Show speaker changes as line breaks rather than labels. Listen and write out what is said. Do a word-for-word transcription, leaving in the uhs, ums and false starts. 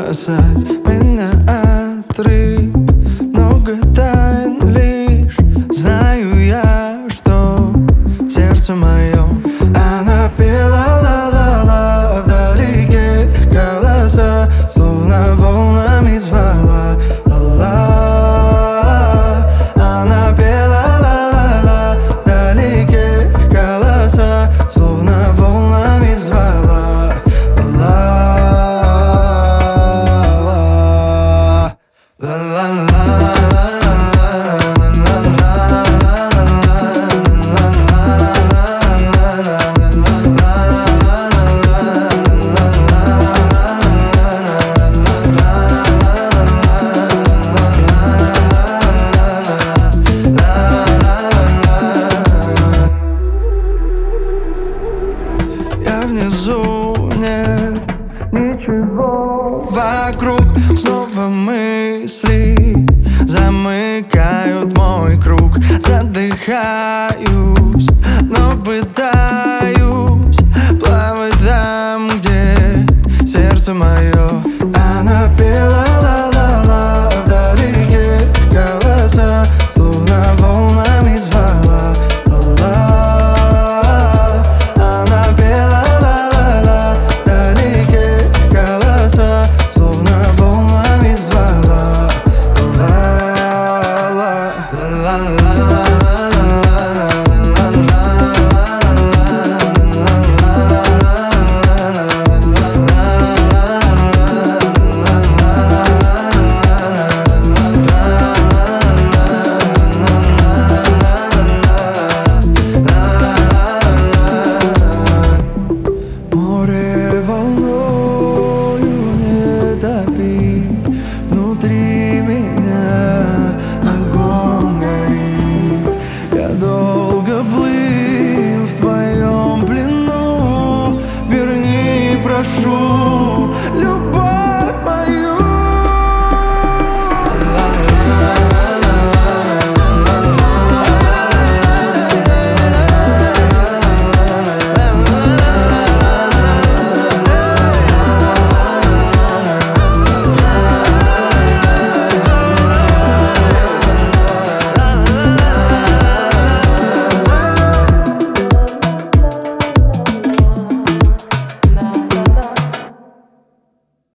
спасать меня от рыб. Много тайн лишь знаю я, что в сердце моем. Она пела ла-ла-ла, вдалеке голоса, словно волнами звала ла-ла. Она пела ла-ла-ла, вдалеке голоса, словно волнами звала ла-ла. Ла-ла-ла. Я внизу, нет ничего вокруг. Снова мысли замыкают мой круг. Задыхаюсь, но пытаюсь